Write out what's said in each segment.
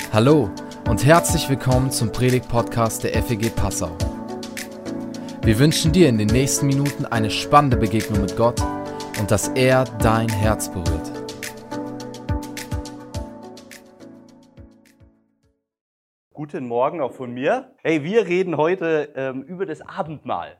Hallo und herzlich willkommen zum Predigt-Podcast der FEG Passau. Wir wünschen dir in den nächsten Minuten eine spannende Begegnung mit Gott und dass er dein Herz berührt. Guten Morgen auch von mir. Hey, wir reden heute über das Abendmahl.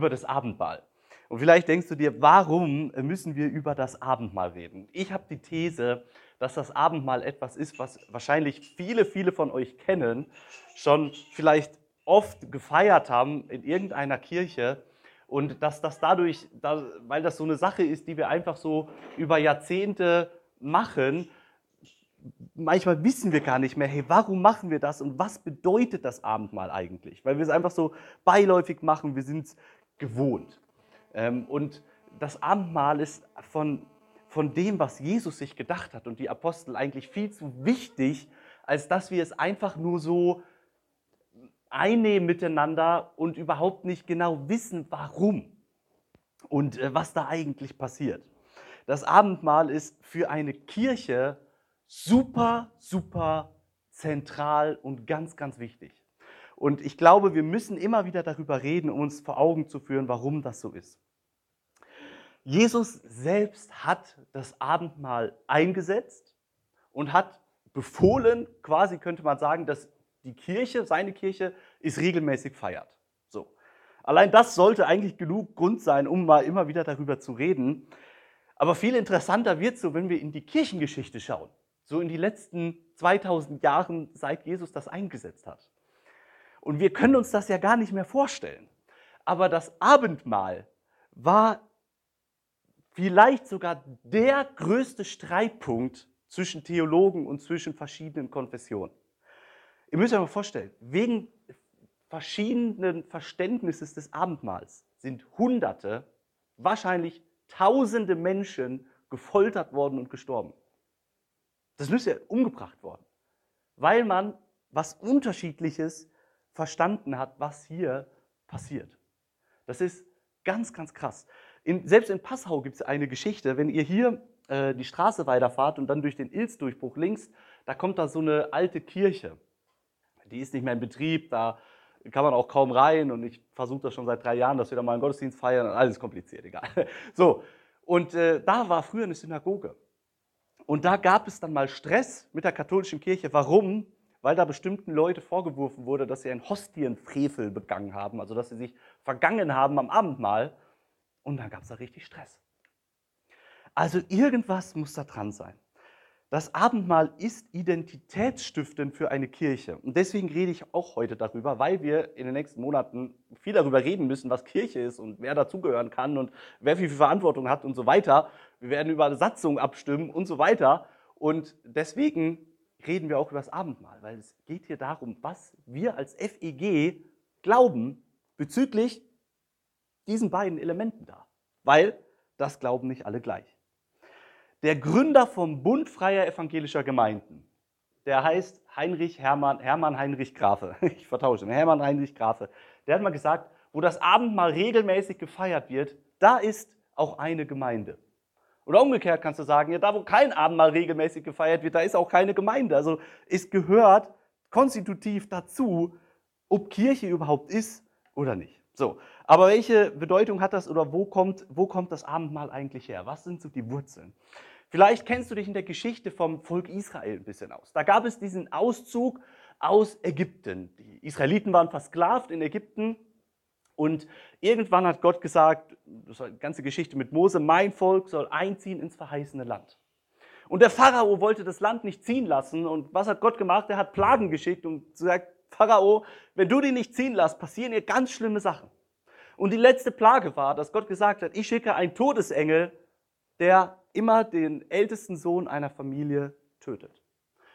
Und vielleicht denkst du dir, warum müssen wir über das Abendmahl reden? Ich habe die These, dass das Abendmahl etwas ist, was wahrscheinlich viele von euch kennen, schon vielleicht oft gefeiert haben in irgendeiner Kirche und dass das dadurch, weil das so eine Sache ist, die wir einfach so über Jahrzehnte machen, manchmal wissen wir gar nicht mehr, hey, warum machen wir das und was bedeutet das Abendmahl eigentlich? Weil wir es einfach so beiläufig machen, wir sind es gewohnt. Und das Abendmahl ist von dem, was Jesus sich gedacht hat und die Apostel eigentlich viel zu wichtig, als dass wir es einfach nur so einnehmen miteinander und überhaupt nicht genau wissen, warum und was da eigentlich passiert. Das Abendmahl ist für eine Kirche super zentral und ganz wichtig. Und ich glaube, wir müssen immer wieder darüber reden, um uns vor Augen zu führen, warum das so ist. Jesus selbst hat das Abendmahl eingesetzt und hat befohlen, quasi könnte man sagen, dass die Kirche, seine Kirche, es regelmäßig feiert. So. Allein das sollte eigentlich genug Grund sein, um mal immer wieder darüber zu reden. Aber viel interessanter wird es so, wenn wir in die Kirchengeschichte schauen. So in die letzten 2000 Jahren, seit Jesus das eingesetzt hat. Und wir können uns das ja gar nicht mehr vorstellen. Aber das Abendmahl war vielleicht sogar der größte Streitpunkt zwischen Theologen und zwischen verschiedenen Konfessionen. Ihr müsst euch mal vorstellen, wegen verschiedenen Verständnisses des Abendmahls sind Hunderte, wahrscheinlich Tausende Menschen gefoltert worden und gestorben. Das ist ja umgebracht worden, weil man was Unterschiedliches verstanden hat, was hier passiert. Das ist ganz krass. Selbst in Passau gibt es eine Geschichte, wenn ihr hier die Straße weiterfahrt und dann durch den Ilzdurchbruch links, da kommt da so eine alte Kirche. Die ist nicht mehr in Betrieb, da kann man auch kaum rein und ich versuche das schon seit 3 Jahren, dass wir da mal einen Gottesdienst feiern und alles kompliziert, egal. So, und da war früher eine Synagoge. Und da gab es dann mal Stress mit der katholischen Kirche. Warum? Weil da bestimmten Leute vorgeworfen wurde, dass sie einen Hostienfrevel begangen haben, also dass sie sich vergangen haben am Abendmahl. Und dann gab es da richtig Stress. Also irgendwas muss da dran sein. Das Abendmahl ist identitätsstiftend für eine Kirche. Und deswegen rede ich auch heute darüber, weil wir in den nächsten Monaten viel darüber reden müssen, was Kirche ist und wer dazugehören kann und wer wie viel Verantwortung hat und so weiter. Wir werden über eine Satzung abstimmen und so weiter. Und deswegen reden wir auch über das Abendmahl, weil es geht hier darum, was wir als FEG glauben bezüglich diesen beiden Elementen da. Weil das glauben nicht alle gleich. Der Gründer vom Bund Freier Evangelischer Gemeinden, der heißt Hermann Heinrich Grafe, ich vertausche, Hermann Heinrich Grafe, der hat mal gesagt, wo das Abendmahl regelmäßig gefeiert wird, da ist auch eine Gemeinde. Oder umgekehrt kannst du sagen, ja, da wo kein Abendmahl regelmäßig gefeiert wird, da ist auch keine Gemeinde. Also es gehört konstitutiv dazu, ob Kirche überhaupt ist oder nicht. So, aber welche Bedeutung hat das oder wo kommt das Abendmahl eigentlich her? Was sind so die Wurzeln? Vielleicht kennst du dich in der Geschichte vom Volk Israel ein bisschen aus. Da gab es diesen Auszug aus Ägypten. Die Israeliten waren versklavt in Ägypten und irgendwann hat Gott gesagt, das ist eine ganze Geschichte mit Mose, mein Volk soll einziehen ins verheißene Land. Und der Pharao wollte das Land nicht ziehen lassen und was hat Gott gemacht? Er hat Plagen geschickt und gesagt, Pharao, wenn du die nicht ziehen lässt, passieren hier ganz schlimme Sachen. Und die letzte Plage war, dass Gott gesagt hat, ich schicke einen Todesengel, der immer den ältesten Sohn einer Familie tötet.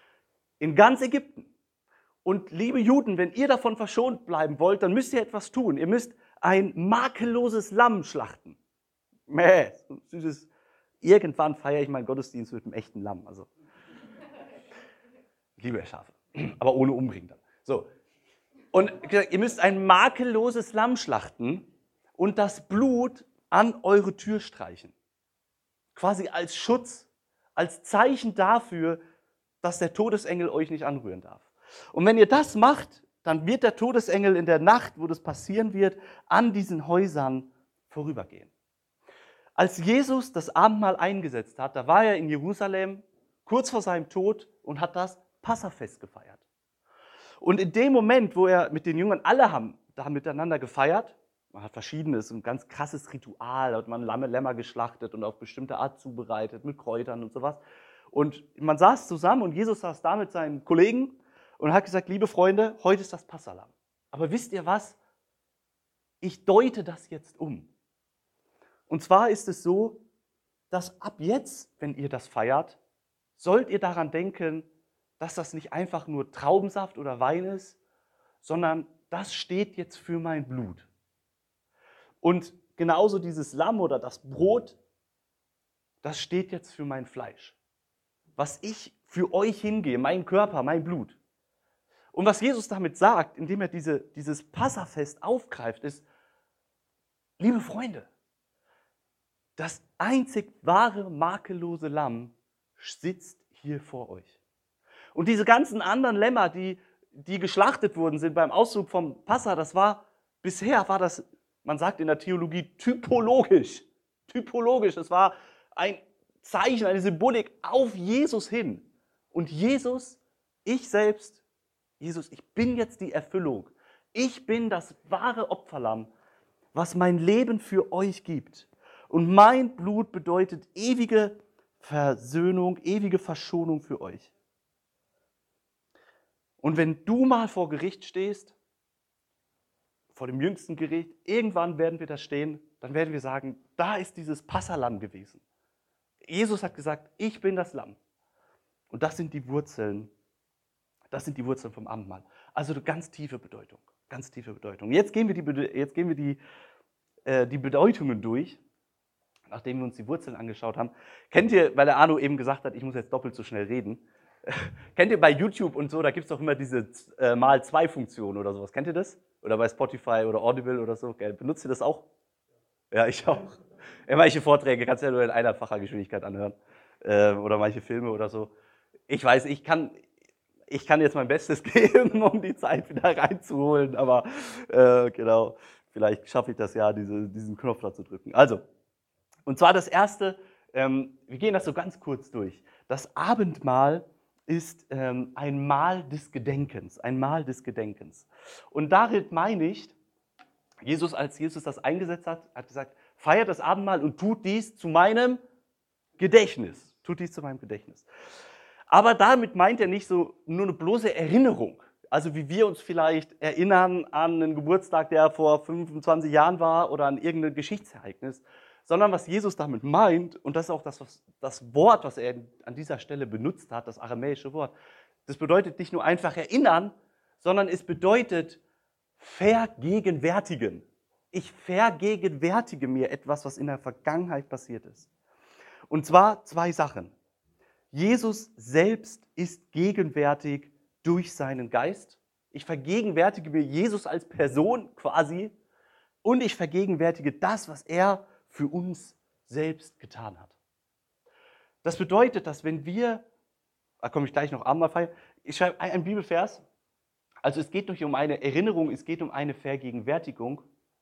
In ganz Ägypten. Und liebe Juden, wenn ihr davon verschont bleiben wollt, dann müsst ihr etwas tun. Ihr müsst ein makelloses Lamm schlachten. Süßes. Irgendwann feiere ich meinen Gottesdienst mit einem echten Lamm. Also, liebe Schafe, aber ohne umbringen dann. So. Und ihr müsst ein makelloses Lamm schlachten und das Blut an eure Tür streichen. Quasi als Schutz, als Zeichen dafür, dass der Todesengel euch nicht anrühren darf. Und wenn ihr das macht, dann wird der Todesengel in der Nacht, wo das passieren wird, an diesen Häusern vorübergehen. Als Jesus das Abendmahl eingesetzt hat, da war er in Jerusalem kurz vor seinem Tod und hat das Passafest gefeiert. Und in dem Moment, wo er mit den Jüngern, alle haben da miteinander gefeiert, man hat verschiedenes, ein ganz krasses Ritual, da hat man Lämmer geschlachtet und auf bestimmte Art zubereitet, mit Kräutern und sowas. Und man saß zusammen und Jesus saß da mit seinen Kollegen und hat gesagt, liebe Freunde, heute ist das Passahlamm. Aber wisst ihr was? Ich deute das jetzt um. Und zwar ist es so, dass ab jetzt, wenn ihr das feiert, sollt ihr daran denken, dass das nicht einfach nur Traubensaft oder Wein ist, sondern das steht jetzt für mein Blut. Und genauso dieses Lamm oder das Brot, das steht jetzt für mein Fleisch. Was ich für euch hingehe, mein Körper, mein Blut. Und was Jesus damit sagt, indem er dieses Passafest aufgreift, ist, liebe Freunde, das einzig wahre, makellose Lamm sitzt hier vor euch. Und diese ganzen anderen Lämmer, die geschlachtet worden sind beim Auszug vom Passa, bisher war das, man sagt in der Theologie, typologisch. Typologisch, das war ein Zeichen, eine Symbolik auf Jesus hin. Und Jesus, ich selbst, Jesus, ich bin jetzt die Erfüllung. Ich bin das wahre Opferlamm, was mein Leben für euch gibt. Und mein Blut bedeutet ewige Versöhnung, ewige Verschonung für euch. Und wenn du mal vor Gericht stehst, vor dem jüngsten Gericht, irgendwann werden wir da stehen, dann werden wir sagen, da ist dieses Passahlamm gewesen. Jesus hat gesagt, ich bin das Lamm. Und das sind die Wurzeln vom Abendmahl. Also eine ganz tiefe Bedeutung, ganz tiefe Bedeutung. Jetzt gehen wir die Bedeutungen durch, nachdem wir uns die Wurzeln angeschaut haben. Kennt ihr, weil der Arno eben gesagt hat, ich muss jetzt doppelt so schnell reden, kennt ihr bei YouTube und so, da gibt es doch immer diese Mal-2-Funktion oder sowas. Kennt ihr das? Oder bei Spotify oder Audible oder so. Benutzt ihr das auch? Ja, ich auch. Ja, manche Vorträge kannst du ja nur in einfacher Geschwindigkeit anhören. Oder manche Filme oder so. Ich weiß, ich kann jetzt mein Bestes geben, um die Zeit wieder reinzuholen, aber genau, vielleicht schaffe ich das ja, diesen Knopf da zu drücken. Also, und zwar das Erste, wir gehen das so ganz kurz durch. Das Abendmahl ist ein Mahl des Gedenkens, ein Mahl des Gedenkens. Und darin meine ich, als Jesus das eingesetzt hat, hat gesagt, feiert das Abendmahl und tut dies zu meinem Gedächtnis. Tut dies zu meinem Gedächtnis. Aber damit meint er nicht so nur eine bloße Erinnerung. Also wie wir uns vielleicht erinnern an einen Geburtstag, der vor 25 Jahren war oder an irgendein Geschichtsereignis, sondern was Jesus damit meint, und das ist auch das Wort, was er an dieser Stelle benutzt hat, das aramäische Wort, das bedeutet nicht nur einfach erinnern, sondern es bedeutet vergegenwärtigen. Ich vergegenwärtige mir etwas, was in der Vergangenheit passiert ist. Und zwar zwei Sachen. Jesus selbst ist gegenwärtig durch seinen Geist. Ich vergegenwärtige mir Jesus als Person quasi und ich vergegenwärtige das, was er für uns selbst getan hat. Das bedeutet, dass wenn wir, da komme ich gleich noch Abendmahl feiern, ich schreibe einen Bibelvers, also es geht nicht um eine Erinnerung, es geht um eine Vergegenwärtigung.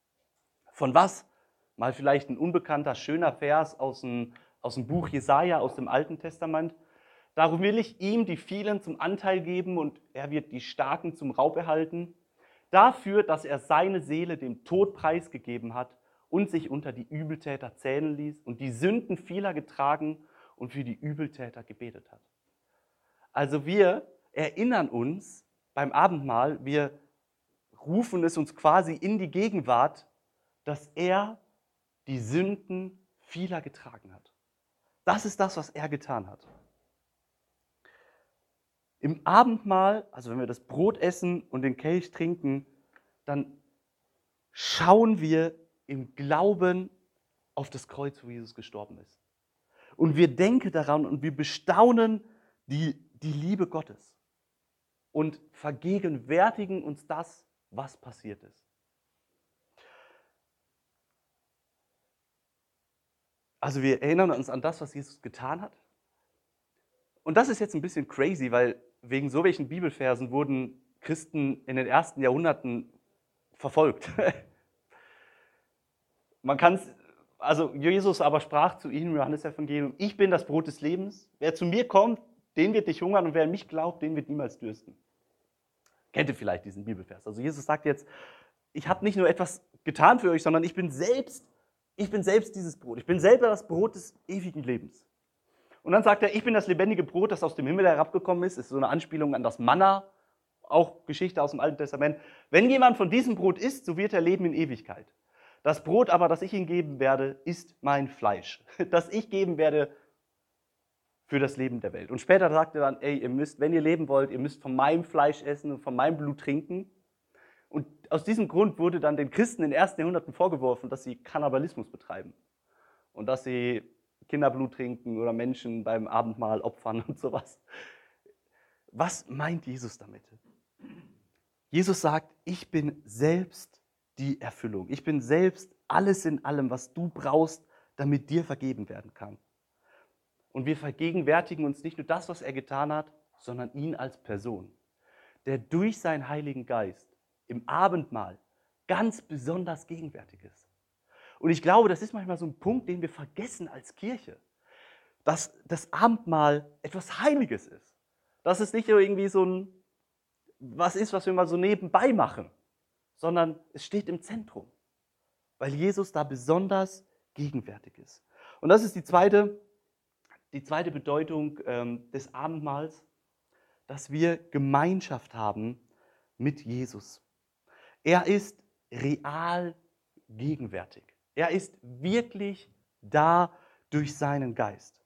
Von was? Mal vielleicht ein unbekannter, schöner Vers aus dem Buch Jesaja, aus dem Alten Testament. Darum will ich ihm die vielen zum Anteil geben und er wird die Starken zum Raub erhalten. Dafür, dass er seine Seele dem Tod preisgegeben hat und sich unter die Übeltäter zählen ließ und die Sünden vieler getragen und für die Übeltäter gebetet hat. Also wir erinnern uns beim Abendmahl, wir rufen es uns quasi in die Gegenwart, dass er die Sünden vieler getragen hat. Das ist das, was er getan hat. Im Abendmahl, also wenn wir das Brot essen und den Kelch trinken, dann schauen wir im Glauben auf das Kreuz, wo Jesus gestorben ist. Und wir denken daran und wir bestaunen die Liebe Gottes und vergegenwärtigen uns das, was passiert ist. Also wir erinnern uns an das, was Jesus getan hat. Und das ist jetzt ein bisschen crazy, weil wegen so welchen Bibelversen wurden Christen in den ersten Jahrhunderten verfolgt. Also Jesus aber sprach zu ihnen im Johannesevangelium: Ich bin das Brot des Lebens. Wer zu mir kommt, den wird nicht hungern, und wer an mich glaubt, den wird niemals dürsten. Kennt ihr vielleicht diesen Bibelvers? Also Jesus sagt jetzt: Ich habe nicht nur etwas getan für euch, sondern ich bin selbst dieses Brot. Ich bin selber das Brot des ewigen Lebens. Und dann sagt er: Ich bin das lebendige Brot, das aus dem Himmel herabgekommen ist. Das ist so eine Anspielung an das Manna, auch Geschichte aus dem Alten Testament. Wenn jemand von diesem Brot isst, so wird er leben in Ewigkeit. Das Brot aber, das ich ihm geben werde, ist mein Fleisch, das ich geben werde für das Leben der Welt. Und später sagt er dann: Ey, ihr müsst, wenn ihr leben wollt, ihr müsst von meinem Fleisch essen und von meinem Blut trinken. Und aus diesem Grund wurde dann den Christen in den ersten Jahrhunderten vorgeworfen, dass sie Kannibalismus betreiben und dass sie Kinderblut trinken oder Menschen beim Abendmahl opfern und sowas. Was meint Jesus damit? Jesus sagt: Ich bin selbst die Erfüllung. Ich bin selbst alles in allem, was du brauchst, damit dir vergeben werden kann. Und wir vergegenwärtigen uns nicht nur das, was er getan hat, sondern ihn als Person, der durch seinen Heiligen Geist im Abendmahl ganz besonders gegenwärtig ist. Und ich glaube, das ist manchmal so ein Punkt, den wir vergessen als Kirche, dass das Abendmahl etwas Heiliges ist. Dass es nicht irgendwie so was ist, was wir mal so nebenbei machen, sondern es steht im Zentrum, weil Jesus da besonders gegenwärtig ist. Und das ist die zweite Bedeutung des Abendmahls, dass wir Gemeinschaft haben mit Jesus. Er ist real gegenwärtig. Er ist wirklich da durch seinen Geist.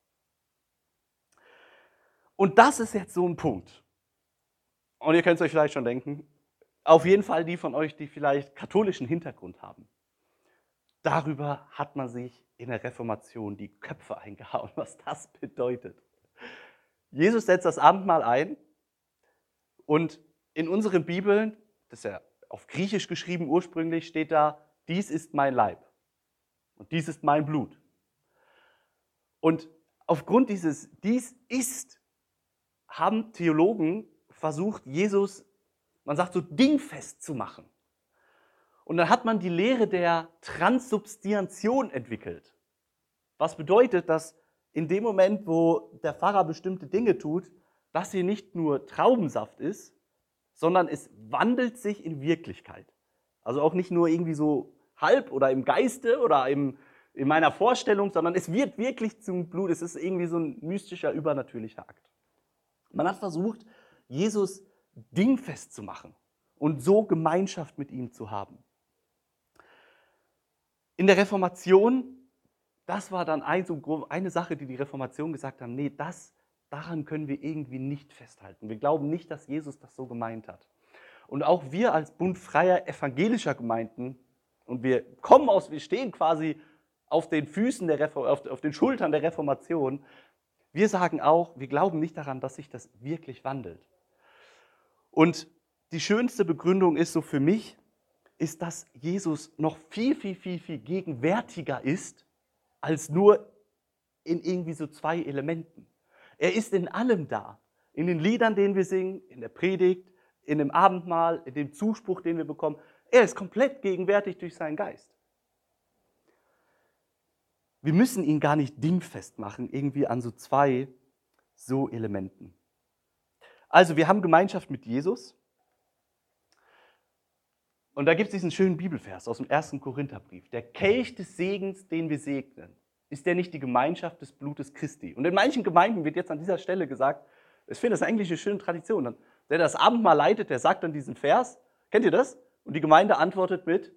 Und das ist jetzt so ein Punkt. Und ihr könnt es euch vielleicht schon denken, auf jeden Fall die von euch, die vielleicht katholischen Hintergrund haben. Darüber hat man sich in der Reformation die Köpfe eingehauen, was das bedeutet. Jesus setzt das Abendmahl ein und in unseren Bibeln, das ist ja auf Griechisch geschrieben ursprünglich, steht da: Dies ist mein Leib und dies ist mein Blut. Und aufgrund dieses "dies ist" haben Theologen versucht, Jesus, man sagt so, dingfest zu machen. Und dann hat man die Lehre der Transsubstantiation entwickelt. Was bedeutet, dass in dem Moment, wo der Pfarrer bestimmte Dinge tut, dass sie nicht nur Traubensaft ist, sondern es wandelt sich in Wirklichkeit. Also auch nicht nur irgendwie so halb oder im Geiste oder in meiner Vorstellung, sondern es wird wirklich zum Blut. Es ist irgendwie so ein mystischer, übernatürlicher Akt. Man hat versucht, Jesus dingfest zu machen und so Gemeinschaft mit ihm zu haben. In der Reformation, das war dann eine Sache, die Reformation gesagt haben: Nee, daran können wir irgendwie nicht festhalten. Wir glauben nicht, dass Jesus das so gemeint hat. Und auch wir als Bund freier evangelischer Gemeinden, und wir stehen quasi auf den Füßen auf den Schultern der Reformation, wir sagen auch, wir glauben nicht daran, dass sich das wirklich wandelt. Und die schönste Begründung ist so für mich, ist, dass Jesus noch viel, viel, viel, viel gegenwärtiger ist, als nur in irgendwie so zwei Elementen. Er ist in allem da. In den Liedern, denen wir singen, in der Predigt, in dem Abendmahl, in dem Zuspruch, den wir bekommen. Er ist komplett gegenwärtig durch seinen Geist. Wir müssen ihn gar nicht dingfest machen, irgendwie an so zwei Elementen. Also wir haben Gemeinschaft mit Jesus. Und da gibt es diesen schönen Bibelvers aus dem 1. Korintherbrief. Der Kelch des Segens, den wir segnen, ist der nicht die Gemeinschaft des Blutes Christi? Und in manchen Gemeinden wird jetzt an dieser Stelle gesagt, ich finde das eigentlich eine schöne Tradition, der das Abendmahl leitet, der sagt dann diesen Vers. Kennt ihr das? Und die Gemeinde antwortet mit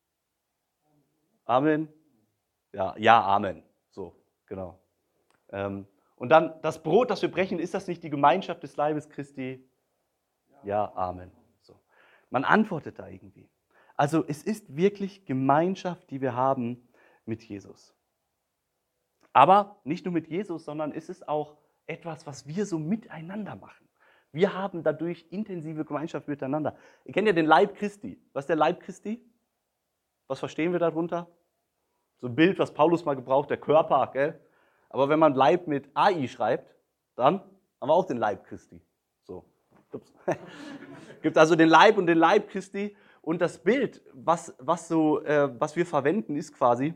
Amen. Ja, Amen. So, genau. Und dann das Brot, das wir brechen, ist das nicht die Gemeinschaft des Leibes Christi? Ja, Amen. So. Man antwortet da irgendwie. Also es ist wirklich Gemeinschaft, die wir haben mit Jesus. Aber nicht nur mit Jesus, sondern es ist auch etwas, was wir so miteinander machen. Wir haben dadurch intensive Gemeinschaft miteinander. Ihr kennt ja den Leib Christi. Was ist der Leib Christi? Was verstehen wir darunter? So ein Bild, was Paulus mal gebraucht, der Körper, gell? Aber wenn man Leib mit AI schreibt, dann haben wir auch den Leib Christi. So. Ups. Gibt also den Leib und den Leib Christi. Und das Bild, was wir verwenden, ist quasi,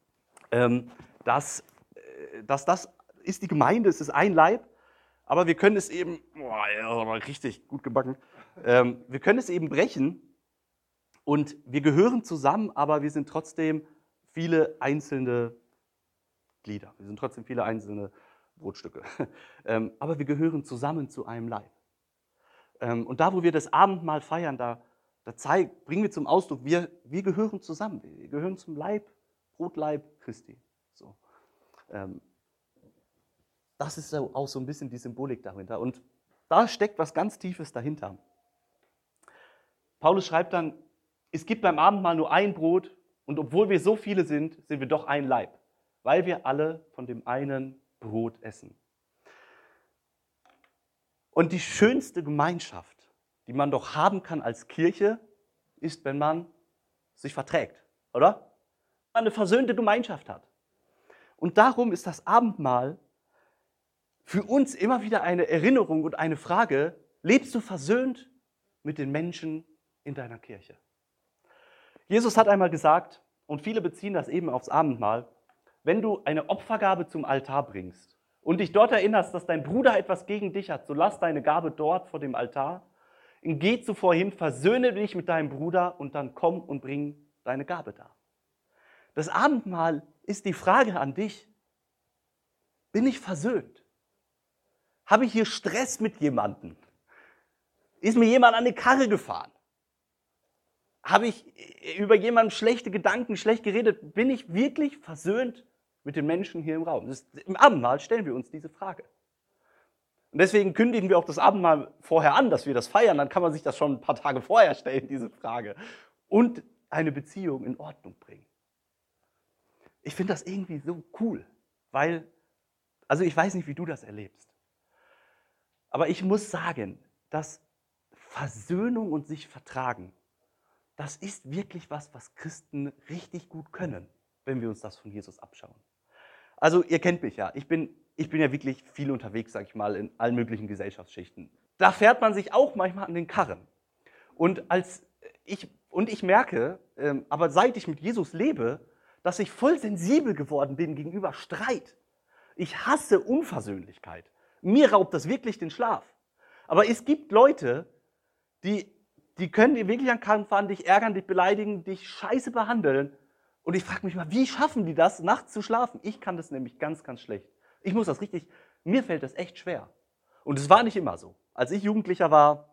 dass das ist die Gemeinde, es ist ein Leib, aber wir können es eben, richtig gut gebacken, wir können es eben brechen und wir gehören zusammen, aber wir sind trotzdem viele einzelne Glieder, wir sind trotzdem viele einzelne Brotstücke, aber wir gehören zusammen zu einem Leib. Und da, wo wir das Abendmahl feiern, bringen wir zum Ausdruck, wir gehören zusammen, wir gehören zum Leib, Brotleib Christi. So. Das ist auch so ein bisschen die Symbolik dahinter. Und da steckt was ganz Tiefes dahinter. Paulus schreibt dann, es gibt beim Abendmahl nur ein Brot und obwohl wir so viele sind, sind wir doch ein Leib, weil wir alle von dem einen Brot essen. Und die schönste Gemeinschaft, die man doch haben kann als Kirche, ist, wenn man sich verträgt, oder? Wenn man eine versöhnte Gemeinschaft hat. Und darum ist das Abendmahl für uns immer wieder eine Erinnerung und eine Frage, lebst du versöhnt mit den Menschen in deiner Kirche? Jesus hat einmal gesagt, und viele beziehen das eben aufs Abendmahl, wenn du eine Opfergabe zum Altar bringst und dich dort erinnerst, dass dein Bruder etwas gegen dich hat, so lass deine Gabe dort vor dem Altar, geh zuvor hin, versöhne dich mit deinem Bruder und dann komm und bring deine Gabe da. Das Abendmahl ist die Frage an dich, bin ich versöhnt? Habe ich hier Stress mit jemandem? Ist mir jemand an die Karre gefahren? Habe ich über jemanden schlechte Gedanken, schlecht geredet? Bin ich wirklich versöhnt mit den Menschen hier im Raum? Im Abendmahl stellen wir uns diese Frage. Und deswegen kündigen wir auch das Abendmahl vorher an, dass wir das feiern. Dann kann man sich das schon ein paar Tage vorher stellen, diese Frage. Und eine Beziehung in Ordnung bringen. Ich finde das irgendwie so cool, weil, also ich weiß nicht, wie du das erlebst. Aber ich muss sagen, dass Versöhnung und sich vertragen, das ist wirklich was Christen richtig gut können, wenn wir uns das von Jesus abschauen. Also ihr kennt mich ja, ich bin ja wirklich viel unterwegs, sag ich mal, in allen möglichen Gesellschaftsschichten. Da fährt man sich auch manchmal an den Karren. Und ich merke, aber seit ich mit Jesus lebe, dass ich voll sensibel geworden bin gegenüber Streit. Ich hasse Unversöhnlichkeit. Mir raubt das wirklich den Schlaf. Aber es gibt Leute, die können dir wirklich an den Karren fahren, dich ärgern, dich beleidigen, dich scheiße behandeln. Und ich frage mich mal, wie schaffen die das, nachts zu schlafen? Ich kann das nämlich ganz, ganz schlecht. Mir fällt das echt schwer. Und es war nicht immer so. Als ich Jugendlicher war,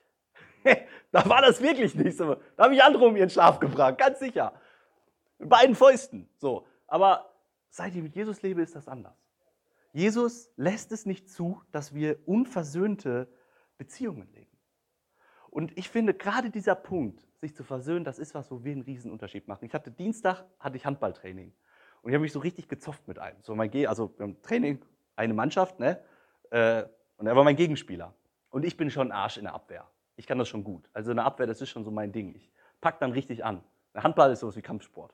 da war das wirklich nicht so. Da habe ich andere um ihren Schlaf gebracht, ganz sicher. Mit beiden Fäusten. So. Aber seit ich mit Jesus lebe, ist das anders. Jesus lässt es nicht zu, dass wir unversöhnte Beziehungen leben. Und ich finde, gerade dieser Punkt, sich zu versöhnen, das ist was, wo wir einen riesen Unterschied machen. Dienstag hatte ich Handballtraining. Und ich habe mich so richtig gezofft mit einem. Wir haben Training, eine Mannschaft, ne? Und er war mein Gegenspieler. Und ich bin schon ein Arsch in der Abwehr. Ich kann das schon gut. Also in der Abwehr, das ist schon so mein Ding. Ich pack dann richtig an. Der Handball ist sowas wie Kampfsport.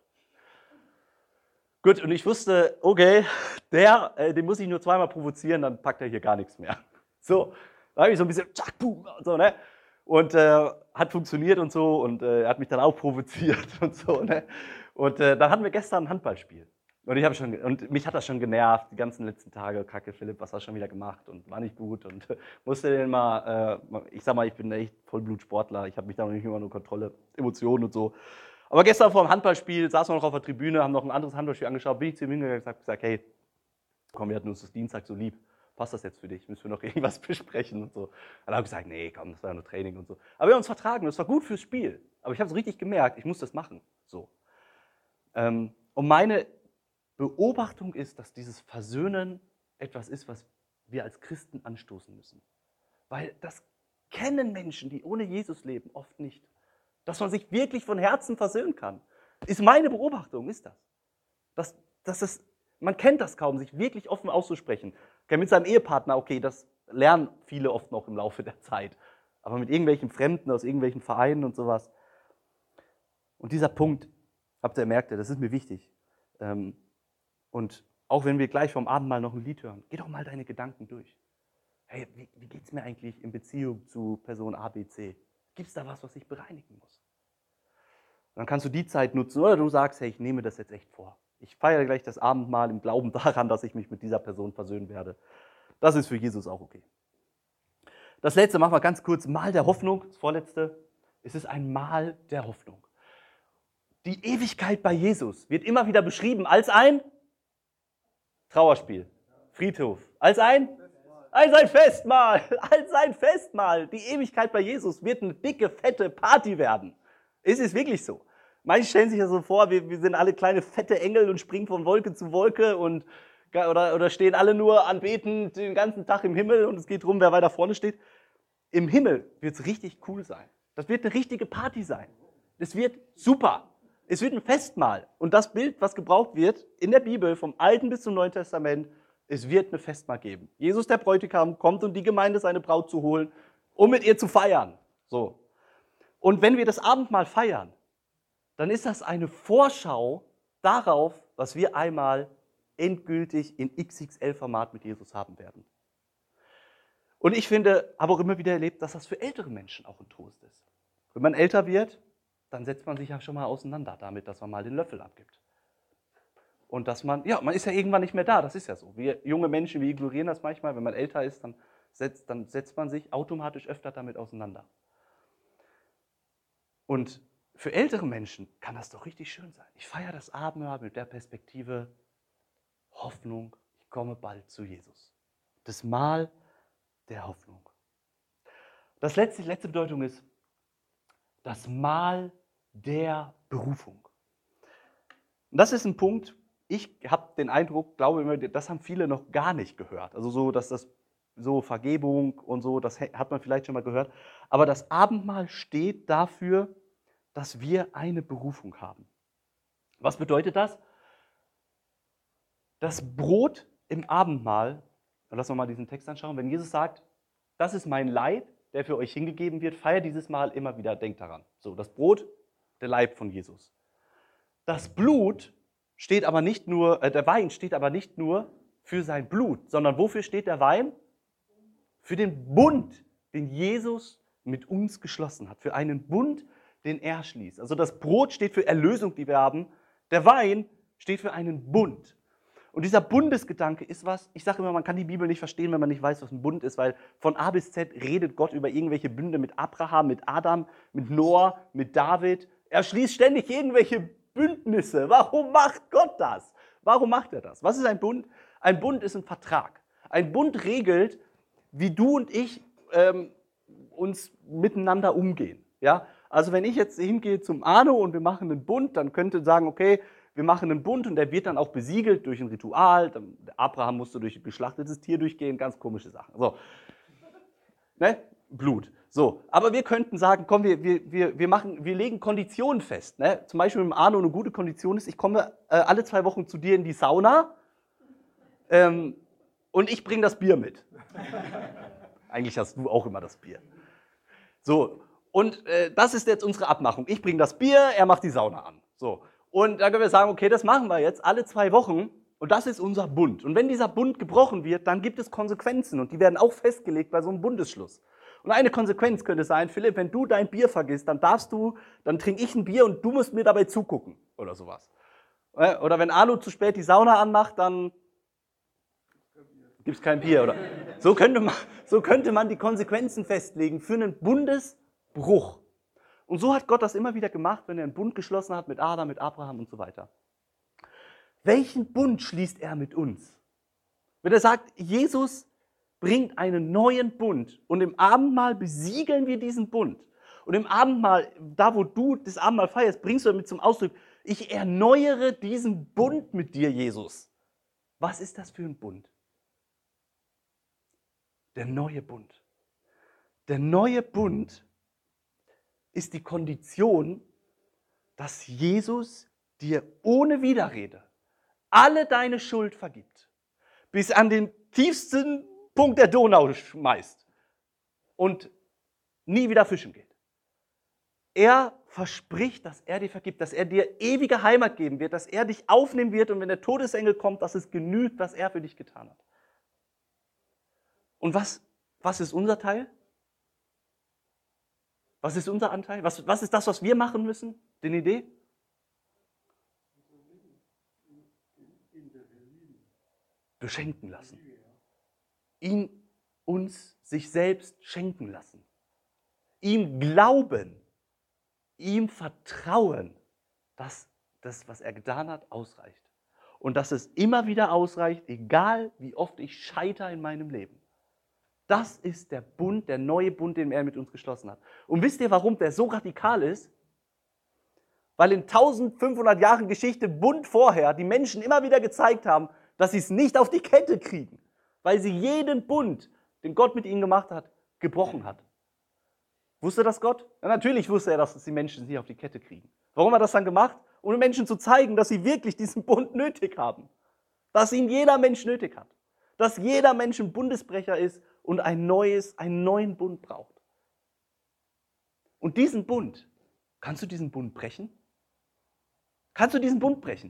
Gut, und ich wusste, okay, den muss ich nur zweimal provozieren, dann packt er hier gar nichts mehr. So, da habe ich so ein bisschen, und so, ne? Und hat funktioniert und so. Und er hat mich dann auch provoziert und so, ne? Und dann hatten wir gestern ein Handballspiel. Und mich hat das schon genervt, die ganzen letzten Tage. Kacke, Philipp, was hast du schon wieder gemacht? Und war nicht gut. Und musste den mal, ich sag mal, ich bin echt Vollblutsportler. Ich habe mich da noch nicht immer nur Kontrolle, Emotionen und so. Aber gestern vor dem Handballspiel saßen wir noch auf der Tribüne, haben noch ein anderes Handballspiel angeschaut. Bin ich zu ihm hingegangen und habe gesagt, hey, komm, wir hatten uns das Dienstag so lieb. Passt das jetzt für dich? Müssen wir noch irgendwas besprechen und so. Dann habe ich gesagt, nee, komm, das war ja nur Training und so. Aber wir haben uns vertragen, das war gut fürs Spiel. Aber ich habe so richtig gemerkt, ich muss das machen. So. Und meine Beobachtung ist, dass dieses Versöhnen etwas ist, was wir als Christen anstoßen müssen. Weil das kennen Menschen, die ohne Jesus leben, oft nicht. Dass man sich wirklich von Herzen versöhnen kann. Ist meine Beobachtung, ist das. Man kennt das kaum, sich wirklich offen auszusprechen. Okay, mit seinem Ehepartner, okay, das lernen viele oft noch im Laufe der Zeit. Aber mit irgendwelchen Fremden aus irgendwelchen Vereinen und sowas. Und dieser Punkt, habt ihr merkt, das ist mir wichtig. Und auch wenn wir gleich vom Abendmahl noch ein Lied hören, geh doch mal deine Gedanken durch. hey, wie geht es mir eigentlich in Beziehung zu Person A, B, C? Gibt es da was ich bereinigen muss? Und dann kannst du die Zeit nutzen oder du sagst, hey, ich nehme das jetzt echt vor. Ich feiere gleich das Abendmahl im Glauben daran, dass ich mich mit dieser Person versöhnen werde. Das ist für Jesus auch okay. Das letzte machen wir ganz kurz, Mahl der Hoffnung, das vorletzte. Es ist ein Mahl der Hoffnung. Die Ewigkeit bei Jesus wird immer wieder beschrieben als ein Trauerspiel, Friedhof, als ein Festmahl, als ein Festmahl. Die Ewigkeit bei Jesus wird eine dicke, fette Party werden. Es ist wirklich so. Manche stellen sich ja so vor, wir sind alle kleine, fette Engel und springen von Wolke zu Wolke oder stehen alle nur anbetend den ganzen Tag im Himmel und es geht darum, wer weiter vorne steht. Im Himmel wird es richtig cool sein. Das wird eine richtige Party sein. Das wird super. Es wird ein Festmahl. Und das Bild, was gebraucht wird in der Bibel, vom Alten bis zum Neuen Testament, es wird ein Festmahl geben. Jesus, der Bräutigam, kommt, um die Gemeinde, seine Braut zu holen, um mit ihr zu feiern. So. Und wenn wir das Abendmahl feiern, dann ist das eine Vorschau darauf, was wir einmal endgültig in XXL-Format mit Jesus haben werden. Und ich finde, habe auch immer wieder erlebt, dass das für ältere Menschen auch ein Trost ist. Wenn man älter wird, dann setzt man sich ja schon mal auseinander damit, dass man mal den Löffel abgibt. Und dass man ist ja irgendwann nicht mehr da, das ist ja so. Wir junge Menschen, wir ignorieren das manchmal, wenn man älter ist, dann setzt man sich automatisch öfter damit auseinander. Und für ältere Menschen kann das doch richtig schön sein. Ich feiere das Abendmahl mit der Perspektive Hoffnung, ich komme bald zu Jesus. Das Mahl der Hoffnung. Die letzte Bedeutung ist das Mahl der Berufung. Und das ist ein Punkt, ich habe den Eindruck, glaube immer, das haben viele noch gar nicht gehört. Also so, dass das so Vergebung und so, das hat man vielleicht schon mal gehört. Aber das Abendmahl steht dafür, dass wir eine Berufung haben. Was bedeutet das? Das Brot im Abendmahl, lass uns mal diesen Text anschauen, wenn Jesus sagt, das ist mein Leib, der für euch hingegeben wird, feiert dieses Mal immer wieder, denkt daran. So, das Brot, der Leib von Jesus. Das Blut steht aber nicht nur, der Wein steht aber nicht nur für sein Blut, sondern wofür steht der Wein? Für den Bund, den Jesus mit uns geschlossen hat, für einen Bund, den er schließt. Also das Brot steht für Erlösung, die wir haben, der Wein steht für einen Bund. Und dieser Bundesgedanke ist was, ich sage immer, man kann die Bibel nicht verstehen, wenn man nicht weiß, was ein Bund ist, weil von A bis Z redet Gott über irgendwelche Bünde mit Abraham, mit Adam, mit Noah, mit David. Er schließt ständig irgendwelche Bündnisse. Warum macht Gott das? Warum macht er das? Was ist ein Bund? Ein Bund ist ein Vertrag. Ein Bund regelt, wie du und ich uns miteinander umgehen. Ja? Also wenn ich jetzt hingehe zum Arno und wir machen einen Bund, dann könnte sagen, okay, wir machen einen Bund und der wird dann auch besiegelt durch ein Ritual. Der Abraham musste durch ein geschlachtetes Tier durchgehen, ganz komische Sachen. So. Ne? Blut. So. Aber wir könnten sagen, komm, wir legen Konditionen fest. Ne? Zum Beispiel mit dem Arno eine gute Kondition ist, ich komme alle 2 Wochen zu dir in die Sauna und ich bringe das Bier mit. Eigentlich hast du auch immer das Bier. So. Und das ist jetzt unsere Abmachung. Ich bringe das Bier, er macht die Sauna an. So. Und dann können wir sagen, okay, das machen wir jetzt alle 2 Wochen und das ist unser Bund. Und wenn dieser Bund gebrochen wird, dann gibt es Konsequenzen und die werden auch festgelegt bei so einem Bundesschluss. Und eine Konsequenz könnte sein, Philipp, wenn du dein Bier vergisst, dann trinke ich ein Bier und du musst mir dabei zugucken oder sowas. Oder wenn Arno zu spät die Sauna anmacht, dann gibt es kein Bier. Oder so könnte man die Konsequenzen festlegen für einen Bundesbruch. Und so hat Gott das immer wieder gemacht, wenn er einen Bund geschlossen hat mit Adam, mit Abraham und so weiter. Welchen Bund schließt er mit uns? Wenn er sagt, Jesus bringt einen neuen Bund und im Abendmahl besiegeln wir diesen Bund. Und im Abendmahl, da wo du das Abendmahl feierst, bringst du damit zum Ausdruck, ich erneuere diesen Bund mit dir, Jesus. Was ist das für ein Bund? Der neue Bund. Der neue Bund ist die Kondition, dass Jesus dir ohne Widerrede alle deine Schuld vergibt, bis an den tiefsten Punkt der Donau schmeißt und nie wieder fischen geht. Er verspricht, dass er dir vergibt, dass er dir ewige Heimat geben wird, dass er dich aufnehmen wird und wenn der Todesengel kommt, dass es genügt, was er für dich getan hat. Und was Was ist unser Teil? Was ist unser Anteil? Was ist das, was wir machen müssen? Die Idee? Beschenken lassen. Ihn uns sich selbst schenken lassen. Ihm glauben. Ihm vertrauen, dass das, was er getan hat, ausreicht. Und dass es immer wieder ausreicht, egal wie oft ich scheitere in meinem Leben. Das ist der Bund, der neue Bund, den er mit uns geschlossen hat. Und wisst ihr, warum der so radikal ist? Weil in 1500 Jahren Geschichte, Bund vorher, die Menschen immer wieder gezeigt haben, dass sie es nicht auf die Kette kriegen. Weil sie jeden Bund, den Gott mit ihnen gemacht hat, gebrochen hat. Wusste das Gott? Ja, natürlich wusste er, dass es die Menschen nicht auf die Kette kriegen. Warum hat er das dann gemacht? Um den Menschen zu zeigen, dass sie wirklich diesen Bund nötig haben. Dass ihn jeder Mensch nötig hat. Dass jeder Mensch ein Bundesbrecher ist und einen neuen Bund braucht. Und diesen Bund, kannst du diesen Bund brechen? Kannst du diesen Bund brechen?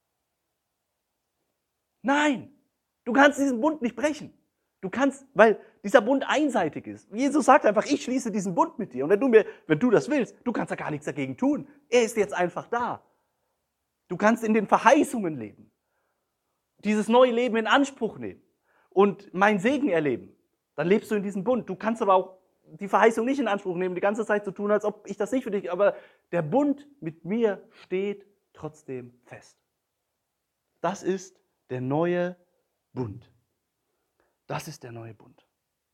Nein, du kannst diesen Bund nicht brechen. Du kannst, weil dieser Bund einseitig ist. Jesus sagt einfach, ich schließe diesen Bund mit dir. Und wenn du das willst, du kannst da gar nichts dagegen tun. Er ist jetzt einfach da. Du kannst in den Verheißungen leben. Dieses neue Leben in Anspruch nehmen. Und meinen Segen erleben. Dann lebst du in diesem Bund. Du kannst aber auch die Verheißung nicht in Anspruch nehmen, die ganze Zeit so tun, als ob ich das nicht für dich, aber der Bund mit mir steht trotzdem fest. Das ist der neue Bund. Das ist der neue Bund.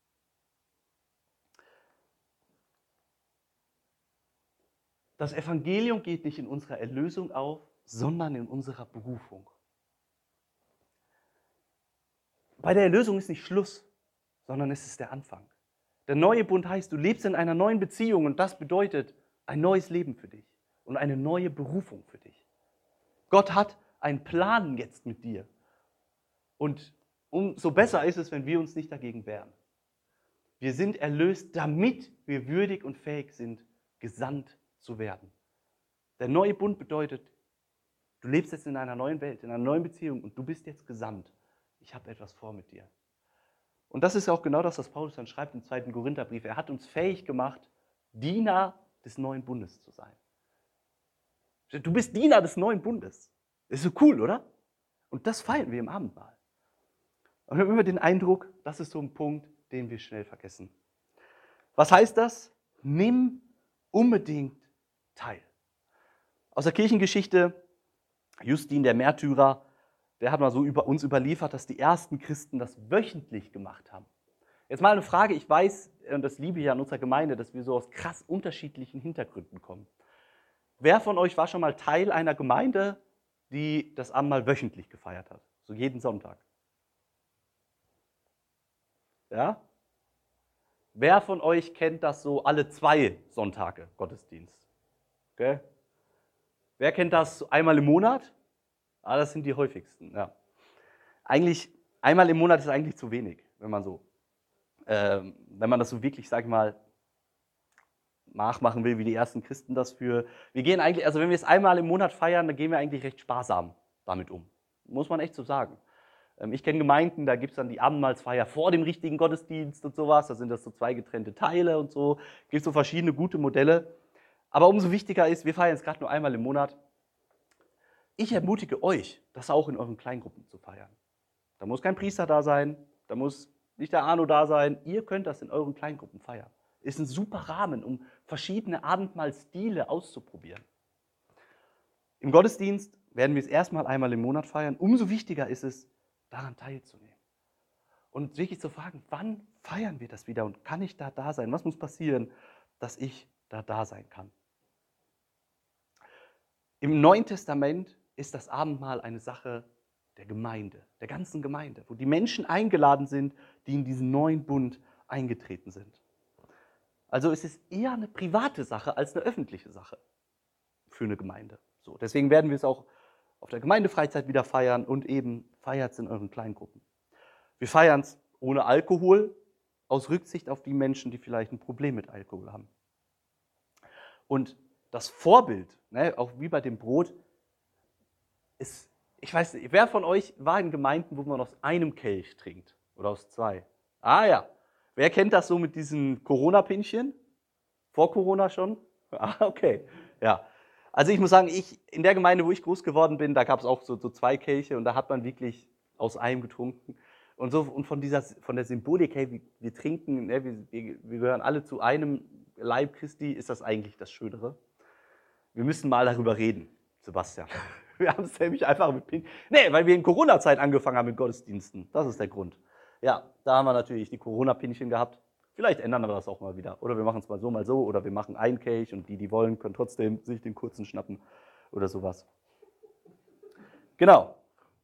Das Evangelium geht nicht in unserer Erlösung auf, sondern in unserer Berufung. Bei der Erlösung ist nicht Schluss, sondern es ist der Anfang. Der neue Bund heißt, du lebst in einer neuen Beziehung und das bedeutet ein neues Leben für dich und eine neue Berufung für dich. Gott hat einen Plan jetzt mit dir. Und umso besser ist es, wenn wir uns nicht dagegen wehren. Wir sind erlöst, damit wir würdig und fähig sind, gesandt zu werden. Der neue Bund bedeutet, du lebst jetzt in einer neuen Welt, in einer neuen Beziehung und du bist jetzt gesandt. Ich habe etwas vor mit dir. Und das ist auch genau das, was Paulus dann schreibt im 2. Korintherbrief. Er hat uns fähig gemacht, Diener des neuen Bundes zu sein. Du bist Diener des neuen Bundes. Das ist so cool, oder? Und das feiern wir im Abendmahl. Und wir haben immer den Eindruck, das ist so ein Punkt, den wir schnell vergessen. Was heißt das? Nimm unbedingt teil. Aus der Kirchengeschichte, Justin, der Märtyrer, der hat mal so uns überliefert, dass die ersten Christen das wöchentlich gemacht haben. Jetzt mal eine Frage, ich weiß, und das liebe ich an unserer Gemeinde, dass wir so aus krass unterschiedlichen Hintergründen kommen. Wer von euch war schon mal Teil einer Gemeinde, die das Abendmahl wöchentlich gefeiert hat? So jeden Sonntag. Ja? Wer von euch kennt das so alle 2 Sonntage Gottesdienst? Okay? Wer kennt das einmal im Monat? Ah, das sind die häufigsten. Ja. Eigentlich, einmal im Monat ist eigentlich zu wenig, wenn man das so wirklich, sag ich mal, nachmachen will, wie die ersten Christen das für. Wir gehen eigentlich, also wenn wir es einmal im Monat feiern, dann gehen wir eigentlich recht sparsam damit um. Muss man echt so sagen. Ich kenne Gemeinden, da gibt es dann die Abendmahlsfeier vor dem richtigen Gottesdienst und sowas. Da sind das so 2 getrennte Teile und so. Gibt so verschiedene gute Modelle. Aber umso wichtiger ist, wir feiern es gerade nur einmal im Monat. Ich ermutige euch, das auch in euren Kleingruppen zu feiern. Da muss kein Priester da sein, da muss nicht der Arno da sein. Ihr könnt das in euren Kleingruppen feiern. Ist ein super Rahmen, um verschiedene Abendmahlstile auszuprobieren. Im Gottesdienst werden wir es erstmal einmal im Monat feiern. Umso wichtiger ist es, daran teilzunehmen. Und wirklich zu fragen, wann feiern wir das wieder und kann ich da sein? Was muss passieren, dass ich da sein kann? Im Neuen Testament ist das Abendmahl eine Sache der Gemeinde, der ganzen Gemeinde, wo die Menschen eingeladen sind, die in diesen neuen Bund eingetreten sind. Also es ist eher eine private Sache als eine öffentliche Sache für eine Gemeinde. So, deswegen werden wir es auch auf der Gemeindefreizeit wieder feiern und eben feiert es in euren Kleingruppen. Wir feiern es ohne Alkohol, aus Rücksicht auf die Menschen, die vielleicht ein Problem mit Alkohol haben. Und das Vorbild, auch wie bei dem Brot, ist, ich weiß nicht, wer von euch war in Gemeinden, wo man aus einem Kelch trinkt oder aus 2? Ah ja, Wer kennt das so mit diesen Corona-Pinchen? Vor Corona schon? Ah, okay. Ja. Also ich muss sagen, in der Gemeinde, wo ich groß geworden bin, da gab es auch so 2 Kelche und da hat man wirklich aus einem getrunken. Und von der Symbolik, hey, wir trinken, ne, wir gehören alle zu einem Leib Christi, ist das eigentlich das Schönere. Wir müssen mal darüber reden, Sebastian. Wir haben es nämlich einfach mit Pinchen. Nee, weil wir in Corona-Zeit angefangen haben mit Gottesdiensten. Das ist der Grund. Ja, da haben wir natürlich die Corona-Pinchen gehabt. Vielleicht ändern wir das auch mal wieder. Oder wir machen es mal so. Oder wir machen einen Kelch und die wollen, können trotzdem sich den kurzen schnappen. Oder sowas. Genau.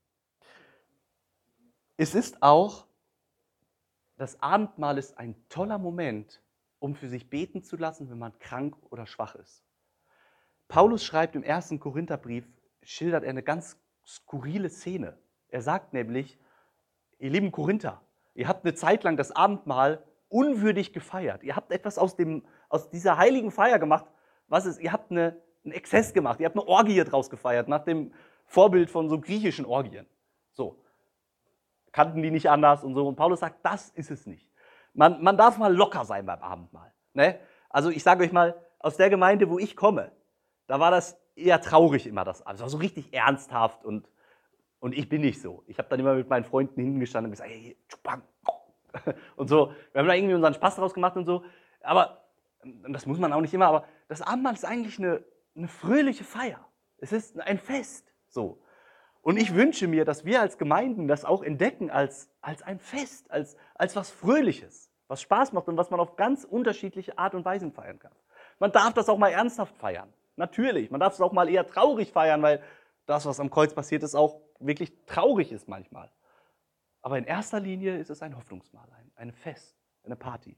Es ist auch, das Abendmahl ist ein toller Moment, um für sich beten zu lassen, wenn man krank oder schwach ist. Paulus schreibt im 1. Korintherbrief, schildert er eine ganz skurrile Szene. Er sagt nämlich, ihr lieben Korinther, ihr habt eine Zeit lang das Abendmahl unwürdig gefeiert. Ihr habt etwas aus dieser heiligen Feier gemacht, ihr habt einen Exzess gemacht, ihr habt eine Orgie draus gefeiert, nach dem Vorbild von so griechischen Orgien. So, kannten die nicht anders und so. Und Paulus sagt, das ist es nicht. Man darf mal locker sein beim Abendmahl. Ne? Also ich sage euch mal, aus der Gemeinde, wo ich komme, da war das eher traurig immer, das war so richtig ernsthaft und ich bin nicht so. Ich habe dann immer mit meinen Freunden hingestanden und gesagt, hey, tschubang, und so. Wir haben da irgendwie unseren Spaß draus gemacht und so. Aber, das muss man auch nicht immer, aber das Abendmahl ist eigentlich eine fröhliche Feier. Es ist ein Fest. So. Und ich wünsche mir, dass wir als Gemeinden das auch entdecken als ein Fest, als was Fröhliches, was Spaß macht und was man auf ganz unterschiedliche Art und Weisen feiern kann. Man darf das auch mal ernsthaft feiern. Natürlich. Man darf es auch mal eher traurig feiern, weil das, was am Kreuz passiert ist, auch wirklich traurig ist manchmal. Aber in erster Linie ist es ein Hoffnungsmahl, ein Fest, eine Party.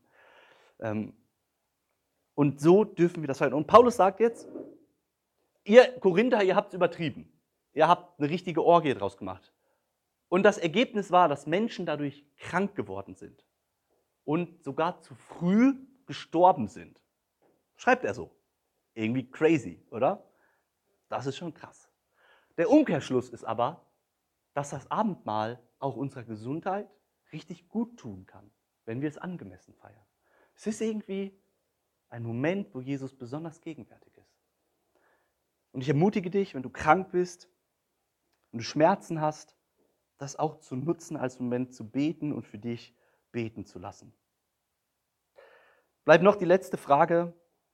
Und so dürfen wir das feiern. Und Paulus sagt jetzt, ihr Korinther, ihr habt es übertrieben. Ihr habt eine richtige Orgie draus gemacht. Und das Ergebnis war, dass Menschen dadurch krank geworden sind und sogar zu früh gestorben sind. Schreibt er so. Irgendwie crazy, oder? Das ist schon krass. Der Umkehrschluss ist aber, dass das Abendmahl auch unserer Gesundheit richtig gut tun kann, wenn wir es angemessen feiern. Es ist irgendwie ein Moment, wo Jesus besonders gegenwärtig ist. Und ich ermutige dich, wenn du krank bist und du Schmerzen hast, das auch zu nutzen als Moment zu beten und für dich beten zu lassen. Bleibt noch die letzte Frage.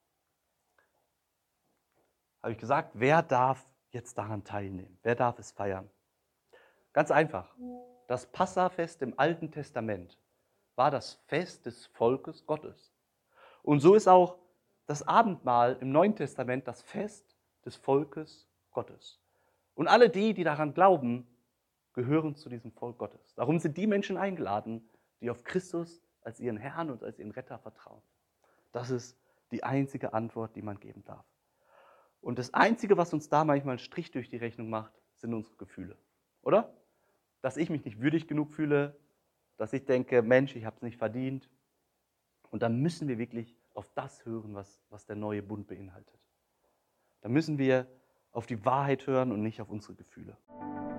Habe ich gesagt, wer darf jetzt daran teilnehmen? Wer darf es feiern? Ganz einfach. Das Passafest im Alten Testament war das Fest des Volkes Gottes. Und so ist auch das Abendmahl im Neuen Testament das Fest des Volkes Gottes. Und alle die daran glauben, gehören zu diesem Volk Gottes. Darum sind die Menschen eingeladen, die auf Christus als ihren Herrn und als ihren Retter vertrauen. Das ist die einzige Antwort, die man geben darf. Und das Einzige, was uns da manchmal einen Strich durch die Rechnung macht, sind unsere Gefühle. Oder? Dass ich mich nicht würdig genug fühle, dass ich denke, Mensch, ich habe es nicht verdient. Und dann müssen wir wirklich auf das hören, was der neue Bund beinhaltet. Da müssen wir auf die Wahrheit hören und nicht auf unsere Gefühle.